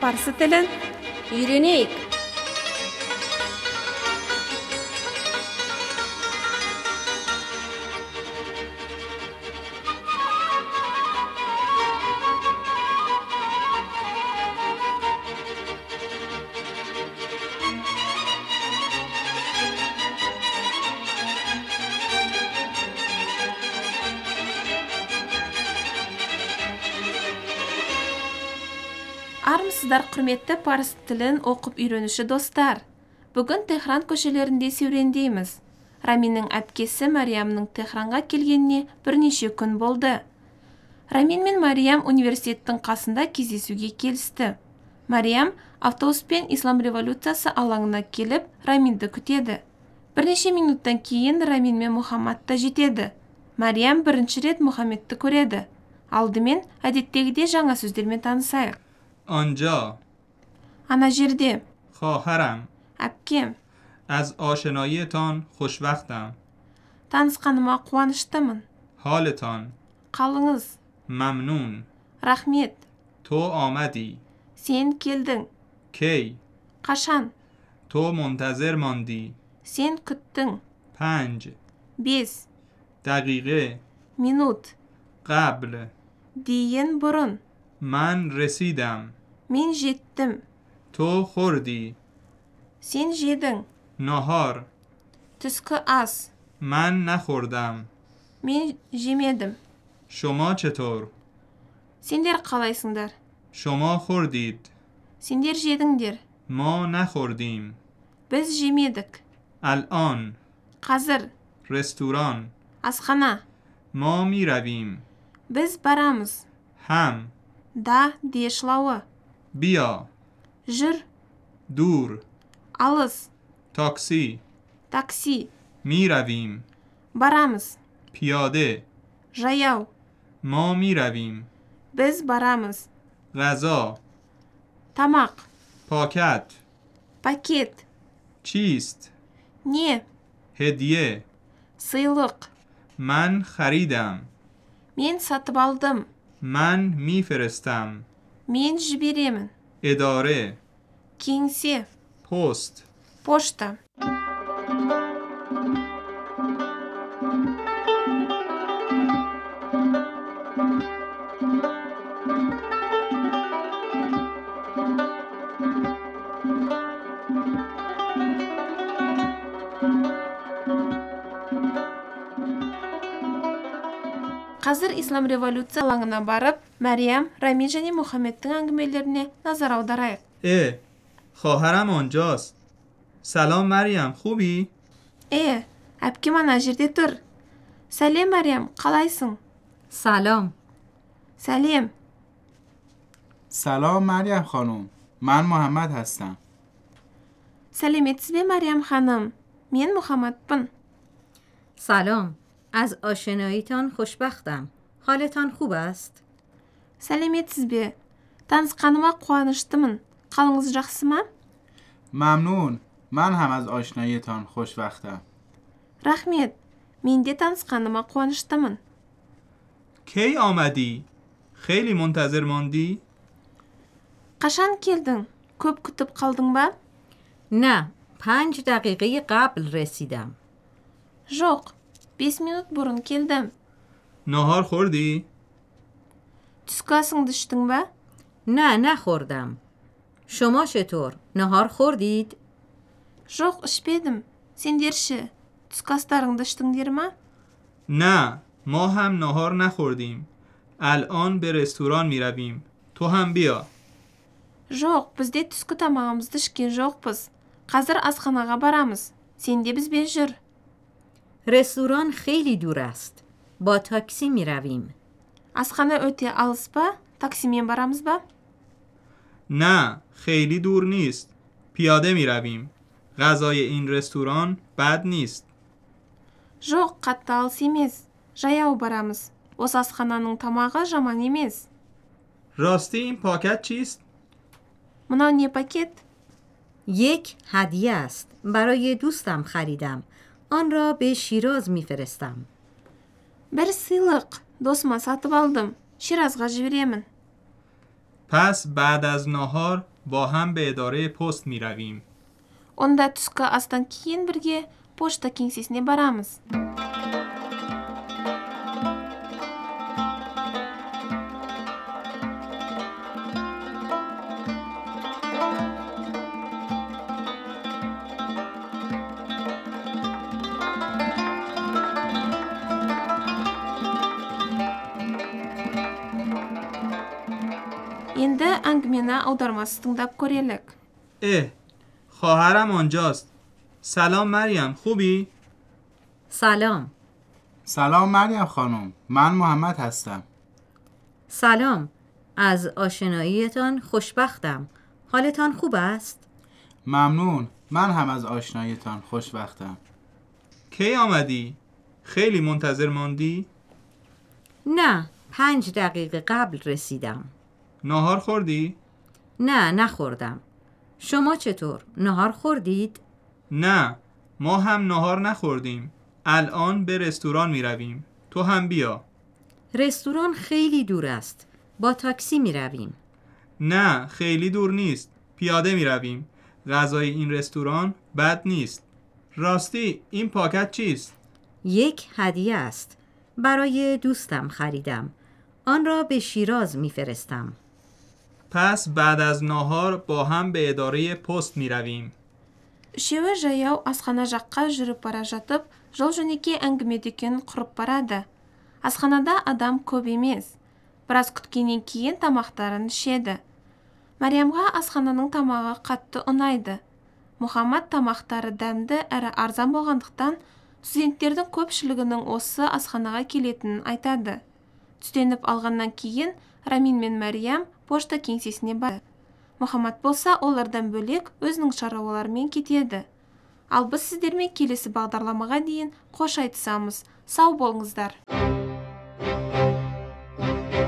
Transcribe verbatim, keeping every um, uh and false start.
Parsi tilin Үйренейік. Армысыздар құрметті парсы тілін оқып үйренуші достар. Бүгін Техран көшелерінде серуендейміз. Раминнің әпкесі Мариямның Техранға келгеніне бірнеше күн болды. Рамин мен Мариям университеттің қасында кездесуге келісті. Мариям автобуспен Ислам революциясы алаңына келіп, Раминді күтеді. Бірнеше минуттан кейін Рамин мен Мұхаммад та жетеді. Мариям бірінші рет Мұхаммедті көреді. Алдымен әдеттегідей жаңа сөздермен танысайық. آنجا Ана жерде. خواهرم Әпкем. از آشناییتان خوشوقتم. Танысқаныма қуаныштымын. حالتان Қалыңыз. ممنون. Рахмет. تو آمدی. Сен келдің. کی؟ Қашан? تو منتظر ماندی. Сен күттің. پنج Бес. دقیقه Минут. قبل. Дейін бұрын. من رسیدم. Мен жеттім. تو خوردی. Сен жедің. نهار. Түскі ас. من نخوردم. Мен жемедім. شما چطور؟ Сендер қалайсыңдар? شما خوردید. Сендер жедіңдер. ما نخوردیم. Біз жемедік. الان Қазір. رستوران. Асхана. ما می رویم. Біз барамыз. هم. Да, дешлауы. بیا. Жүр. دور. Алыс. تاکسی. Такси. می رویم. Барамыз. پیاده. Жаяу. ما می رویم. Біз барамыз. غذا. Тамақ. پاکت. Пакет. چیست؟ Не. هدیه. Сыйлық. من خریدم. Мен сатып алдым. من میفرستم. Мен жіберемін. اداره. Кеңсе. پست. Пошта. Қазір Ислам революция алаңына барып, Мариям, Рамин және Мұхаммедтің әңгімелеріне назар аударайық. اه خواهرم آنجاست. سلام مریم خوبی؟ Е, әпкем ана жерде тұр. Сәлем, Мариям, қалайсың? سلام. Сәлем. سلام مریم خانم. من محمد هستم. Сәлеметсіз бе, Мариям ханым? Мен Мұхаммадпын. سلام. از آشناییتان خوشبختم. حالتان خوب است؟ Сәлеметсіз бе? Танысқаныма қуаныштымын. Қалыңыз жақсы ма? ممنون. من هم از آشناییتان خوشوقتم. Рахмет. Мен де танысқаныма қуаныштымын. کی آمدی؟ خیلی منتظر ماندی؟ Қашан келдің? Көп күтіп қалдың ба? نه. پنج دقیقه قبل رسیدم. Жоқ. Бес минут бұрын келдім. نهار خوردی؟ Түскі асыңды іштің ба? نه نخوردم. شما چطور؟ نهار خوردید؟ Жоқ, ішпедім. Сендерші, түскі астарыңды іштіңдер ма? نه ما هم نهار نخوردیم. الان به رستوران می رویم. تو هم بیا. Жоқ, бізде түскі тамағымызды ішкен жоқпыз. Қазір асханаға барамыз. Сен де бізбен жүр. رستوران خیلی دور است. با تاکسی می رویم. Асхана өте алыс па? Таксимен барамыз ба? نه خیلی دور نیست. پیاده می رویم. غذای این رستوران بد نیست. Жоқ, қатты алыс емес. Жаяу барамыз. Осы асхананың тамағы жаман емес. راستی این پاکت چیست؟ Мынау не пакет? یک هدیه است. برای دوستم خریدم. آن را به شیراز می فرستم. Бір сыйлық. Досыма сатып алдым. Ширазға жіберемін. پس بعد از نهار با هم به اداره پست می رویم. Онда түскі астан кейін бірге пошта кеңсесіне барамыз. Енді әңгімені аудармасы тыңдап көрелік. اه، خواهرم آنجاست. سلام مریم، خوبی؟ سلام. سلام مریم خانم، من محمد هستم. سلام. از آشناییتان خوشبختم. حالتان خوب است؟ ممنون، من هم از آشناییتان خوشبختم. کی آمدی؟ خیلی منتظر ماندی؟ نه، پنج دقیقه قبل رسیدم. ناهار خوردی؟ نه، نخوردم. شما چطور؟ نهار خوردید؟ نه، ما هم ناهار نخوردیم. الان به رستوران می رویم. تو هم بیا. رستوران خیلی دور است. با تاکسی می رویم. نه، خیلی دور نیست. پیاده می رویم. غذای این رستوران بد نیست. راستی، این پاکت چیست؟ یک هدیه است. برای دوستم خریدم. آن را به شیراز می فرستم. پس بعد از ناهار با هم به اداره پست می رویم. Үшеуі жаяу асхана жаққа жүріп бара жатып, жол-жөнекей әңгіме дүкен құрып барады. Асханада адам көп емес. Біраз күткеннен кейін тамақтарын ішеді. Мариямға асхананың тамағы қатты ұнайды. Мұхаммад тамақтары дәмді әрі арзан болғандықтан, студенттердің көпшілігінің осы асханаға келетінін айтады. Түстеніп алғаннан кейін Рамин мен Мариям пошта кеңсесіне барды. Мұхаммад болса олардан бөлек өзінің шаруаларымен кетеді. Ал біз сіздермен келесі бағдарламаға дейін қош айтысамыз. Сау болыңыздар.